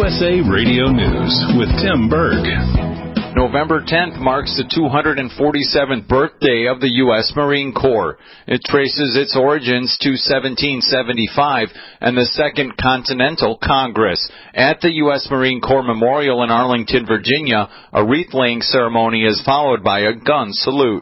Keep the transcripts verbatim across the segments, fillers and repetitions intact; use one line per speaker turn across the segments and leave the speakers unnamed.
S A Radio News with Tim Berg.
November tenth marks the two hundred forty-seventh birthday of the U S Marine Corps. It traces its origins to seventeen seventy-five and the Second Continental Congress. At the U S Marine Corps Memorial in Arlington, Virginia, a wreath-laying ceremony is followed by a gun salute.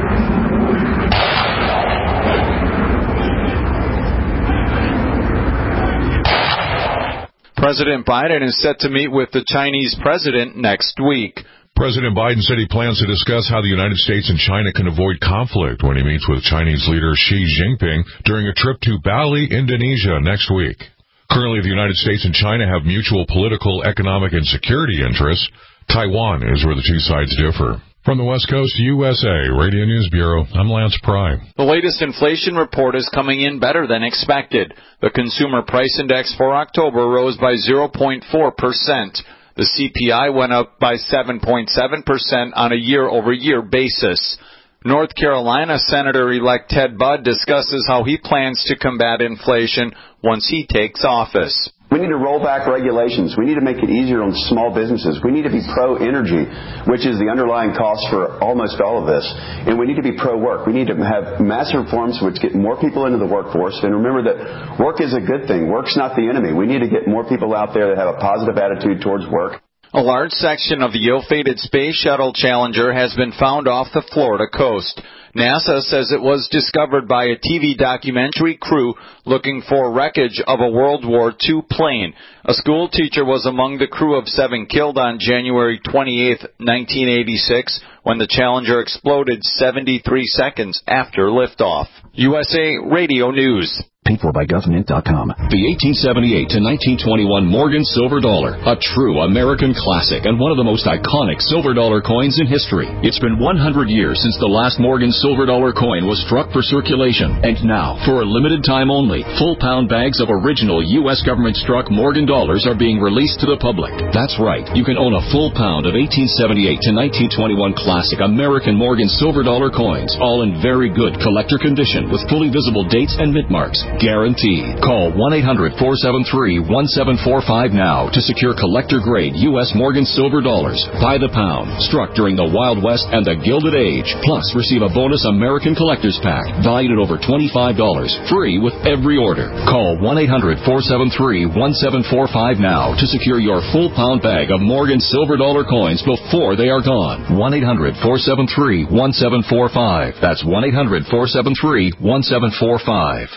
President Biden is set to meet with the Chinese president next week.
President Biden said he plans to discuss how the United States and China can avoid conflict when he meets with Chinese leader Xi Jinping during a trip to Bali, Indonesia next week. Currently, the United States and China have mutual political, economic, and security interests. Taiwan is where the two sides differ. From the West Coast, U S A Radio News Bureau, I'm Lance Pry.
The latest inflation report is coming in better than expected. The Consumer Price Index for October rose by zero point four percent. The C P I went up by seven point seven percent on a year-over-year basis. North Carolina Senator-elect Ted Budd discusses how he plans to combat inflation once he takes office.
We need to roll back regulations. We need to make it easier on small businesses. We need to be pro-energy, which is the underlying cost for almost all of this. And we need to be pro-work. We need to have massive reforms which get more people into the workforce. And remember that work is a good thing. Work's not the enemy. We need to get more people out there that have a positive attitude towards work.
A large section of the ill-fated Space Shuttle Challenger has been found off the Florida coast. NASA says it was discovered by a T V documentary crew looking for wreckage of a World War Two plane. A school teacher was among the crew of seven killed on January twenty-eighth, nineteen eighty-six, when the Challenger exploded seventy-three seconds after liftoff. U S A Radio News.
Paid for by government dot com.
The eighteen seventy-eight to nineteen twenty-one Morgan Silver Dollar, a true American classic and one of the most iconic silver dollar coins in history. It's been one hundred years since the last Morgan Silver Dollar coin was struck for circulation. And now, for a limited time only, full pound bags of original U S government-struck Morgan dollars are being released to the public. That's right. You can own a full pound of eighteen seventy-eight to nineteen twenty-one classic American Morgan Silver Dollar coins, all in very good collector condition with fully visible dates and mint marks. Guaranteed. Call one eight hundred four seven three one seven four five now to secure collector-grade U S Morgan Silver Dollars by the pound, struck during the Wild West and the Gilded Age. Plus, receive a bonus American Collector's Pack valued at over twenty-five dollars, free with every order. Call one eight hundred four seven three one seven four five now to secure your full pound bag of Morgan Silver Dollar coins before they are gone. one eight hundred four seven three one seven four five. That's one eight hundred four seven three one seven four five.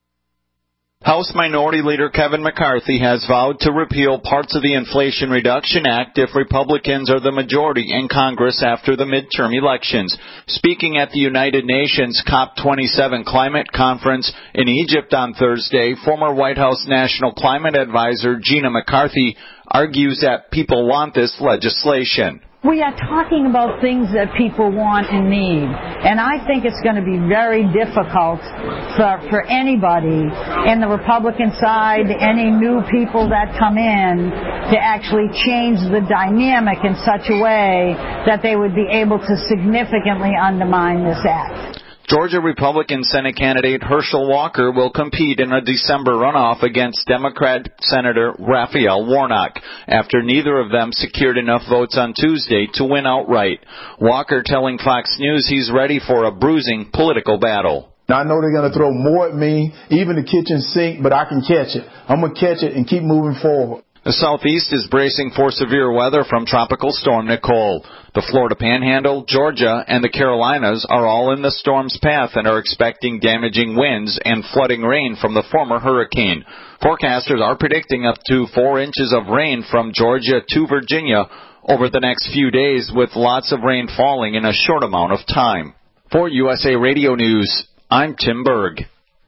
House Minority Leader Kevin McCarthy has vowed to repeal parts of the Inflation Reduction Act if Republicans are the majority in Congress after the midterm elections. Speaking at the United Nations COP twenty-seven climate conference in Egypt on Thursday, former White House National Climate Advisor Gina McCarthy argues that people want this legislation.
We are talking about things that people want and need, and I think it's going to be very difficult for, for anybody in the Republican side, any new people that come in, to actually change the dynamic in such a way that they would be able to significantly undermine this act.
Georgia Republican Senate candidate Herschel Walker will compete in a December runoff against Democrat Senator Raphael Warnock after neither of them secured enough votes on Tuesday to win outright. Walker telling Fox News he's ready for a bruising political battle.
I know they're going to throw more at me, even the kitchen sink, but I can catch it. I'm going to catch it and keep moving forward.
The Southeast is bracing for severe weather from Tropical Storm Nicole. The Florida Panhandle, Georgia, and the Carolinas are all in the storm's path and are expecting damaging winds and flooding rain from the former hurricane. Forecasters are predicting up to four inches of rain from Georgia to Virginia over the next few days, with lots of rain falling in a short amount of time. For U S A Radio News, I'm Tim Berg.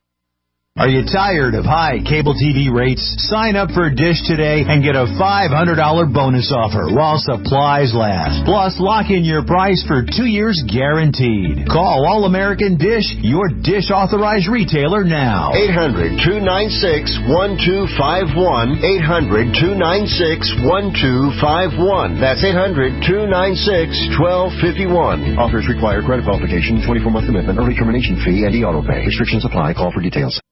Are you tired of high cable T V rates? Sign up for Dish today and get a five hundred dollars bonus offer while supplies last. Plus, lock in your price for two years guaranteed. Call All-American Dish, your Dish authorized retailer now.
eight hundred two nine six one two five one. eight hundred two nine six one two five one. That's eight hundred two nine six one two five one.
Offers require credit qualification, twenty-four month commitment, early termination fee, and e-auto pay. Restrictions apply. Call for details.